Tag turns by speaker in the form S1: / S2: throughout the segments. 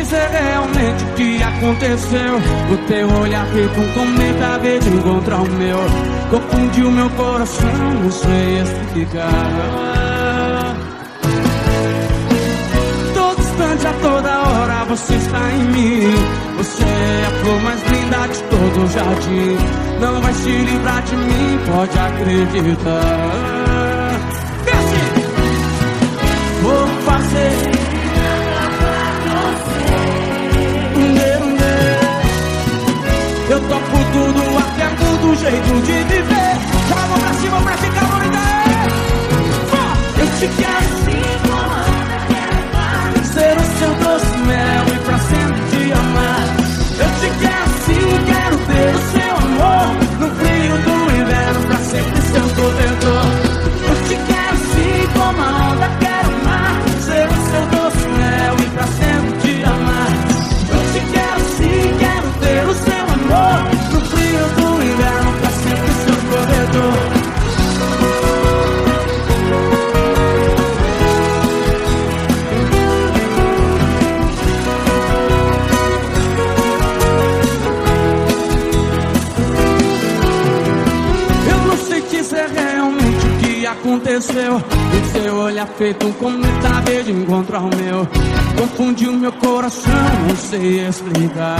S1: dizer realmente o que aconteceu. O teu olhar feito um cometa verde encontra o meu. Confundiu meu coração, não sei explicar. Todo instante, a toda hora você está em mim. Você é a flor mais linda de todo o jardim. Não vai se livrar de mim, pode acreditar. Vou fazer eu topo tudo, até mudo o jeito de viver. Joga a mão pra cima pra ficar bonita. Eu te quero assim como quero ser o seu doce mel e pra sempre te amar. Eu te quero assim, quero ter o seu amor no frio do inverno, pra sempre seu cobertor. Eu te quero assim como a onda, quero amar, ser o seu doce mel e pra sempre te amar. Eu te quero assim, quero ter o seu amor no frio do inverno, pra sempre seu corredor. Eu não sei dizer realmente o que aconteceu. O seu olhar feito um cometa verde encontra o meu. Confundiu meu coração, não sei explicar.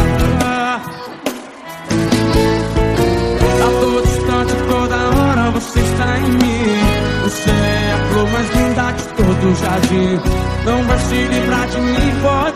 S1: A todo instante, toda hora você está em mim. Você é a flor mais linda de todo o jardim. Não vai se livrar de mim, pode